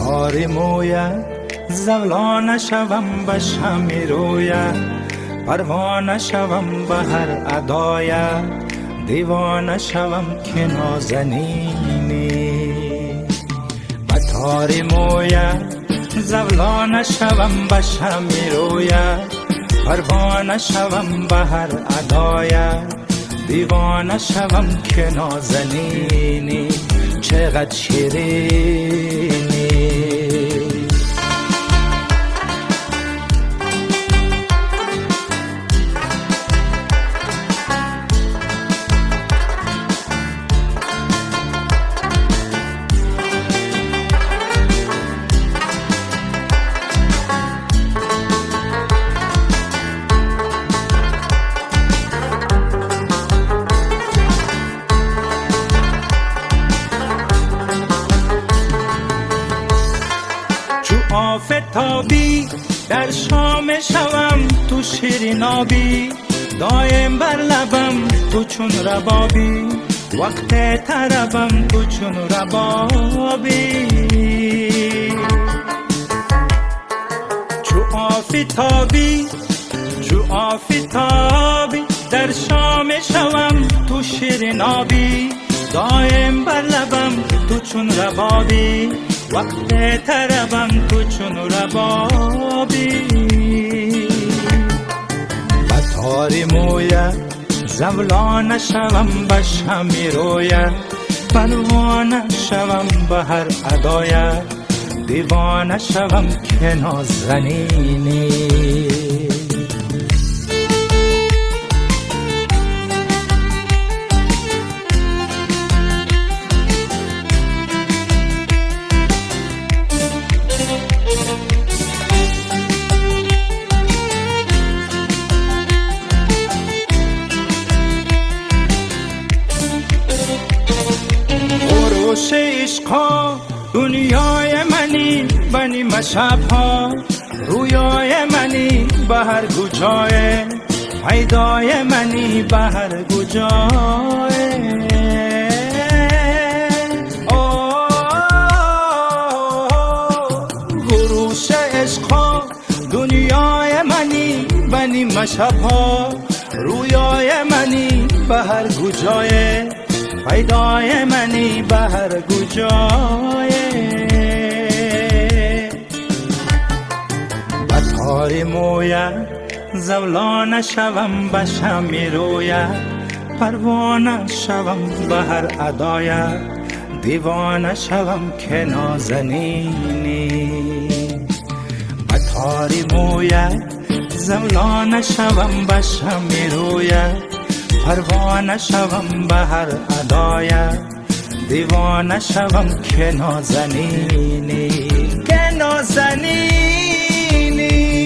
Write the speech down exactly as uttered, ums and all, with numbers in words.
تار مویت زولانه شوم به شمع رویت، پروانه شوم به هر ادایت، دیوانه شوم که نازنینی. به تار مویت زولانه شوم به شمع رویت، پروانه شوم به هر ادایت، دیوانه شوم که نازنینی. چقدر شیرینی. آفتابی در شام شوم تو شیرین آبی، دایم بر لبم تو چون ربابی، وقت طربم تو چون ربابی. چو آفتابی چو آفتابی در شام شوم تو شیرین آبی، دایم بر لبم تو چون ربابی، وقت طربم تو چون ربابی. به تار مویت زولانه شوم به شمع رویت، پروانه شوم به هر ادایت، دیوانه شوم که نازنینی. عشقا دنیای منی بنی مشبها، رویای منی به هر گوجای، پیدای منی به هر گوجای. گروش عشقا دنیای منی بنی مشبها، رویای منی به هر گوجای، پیدای منی به هر گوجای. به تار مویت زولانه شوم به شمع رویت، پروانه شوم به هر ادایت، دیوانه شوم که نازنینی. به تار مویت زولانه شوم به شمع رویت، پروانه شوم به هر ادایت، دیوانه شوم که نازنینی، که نازنینی.